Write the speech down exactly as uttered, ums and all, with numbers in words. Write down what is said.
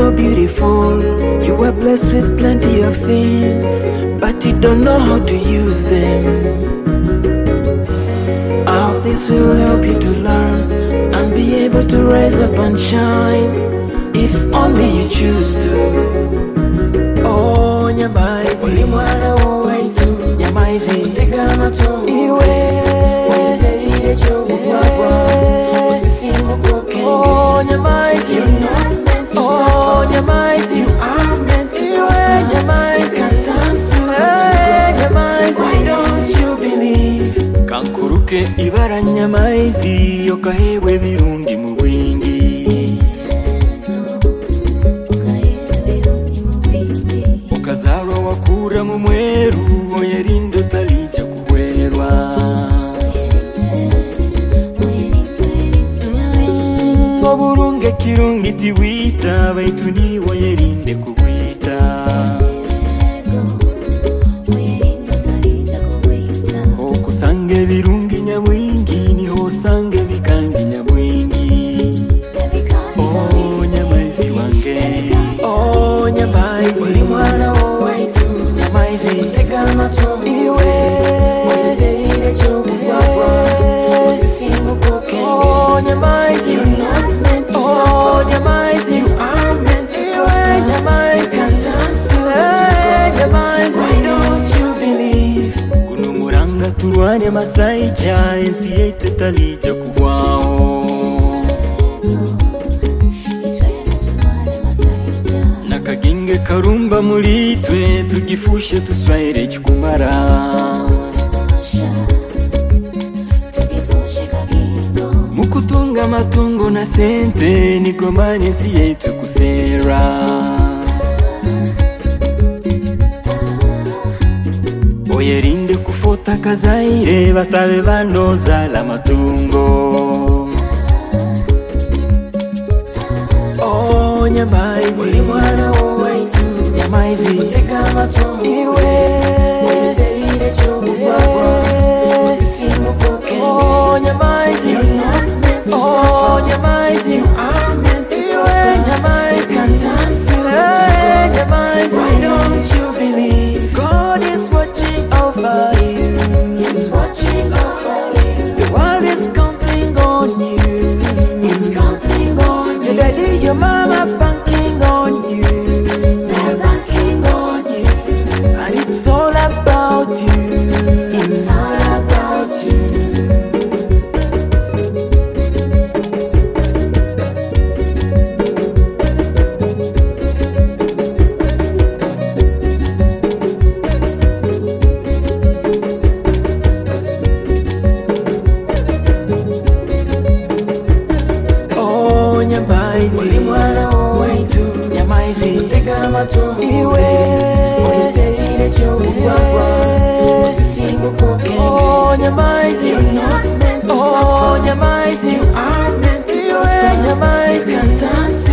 so beautiful. You are blessed with plenty of things, but you don't know how to use them. I hope this will help you to learn and be able to rise up and shine, if only you choose to. Oh, nyamaizi, uri mwana wowaitu, nyamaizi, utegana tu, iwe wetelile chogugwagwa, usisimuke. Oh, nyamaizi, you're not meant to suffer. Oh, nyamaizi, you are meant to prosper. Nyamaizi, katansi nyamaizi, why don't you believe? Kankuruke ibara nyamaizi, yokahewe birungi mu bwingi. Okazarwa wakura mu mweru, oyerinde talija kuwerwa. Oburunge kirungi tiwita, baitu ni oyerinde kubwita. Okusange birungi nyamwingi, niho sange bikangi nyamwingi. Oh, nyamaizi wange. Oh, nyamaizi, uri mwana wowaitu, nyamaizi, utegana tu, iwe wetelile chogugwagwa, usisimuke. Oh, nyamaizi, you're not meant to suffer. Oh, nyamaizi, you are meant to prosper. Nyamaizi, katansi nyamaizi, why don't you believe? Kuno muranga turwane masaija, ensi yetu talija kubwaho. Nakaginge karumba mulitwe, tugifushe tuswaire chikumara. Mukutunga matungo na sente, nigomani ensi yetu kusera. Oyerinde kufota kazaire, batabe banoza la matungo. Oh, nyamaizi, uri mwana wowaitu, nyamaizi, utegana tu, iwe wetelile chogugwagwa, usisimuke. Oh, nyamaizi, you're not meant to suffer. Oh, nyamaizi, you are meant to prosper. Nyamaizi, katansi nyamaizi, why don't you believe? God is watching over you. He's watching over you. The world is counting on you. It's counting on you. Your daddy, your mama banking on you. They're banking on you. And it's all about you. It's all about you. Oh, nyamaizi, uri mwana wowaitu, nyamaizi, utegana tu, iwe wetelile chogugwagwa, usisimuke. Oh, nyamaizi, you're not meant to suffer. Oh, nyamaizi, you are meant to prosper. Nyamaizi, katansi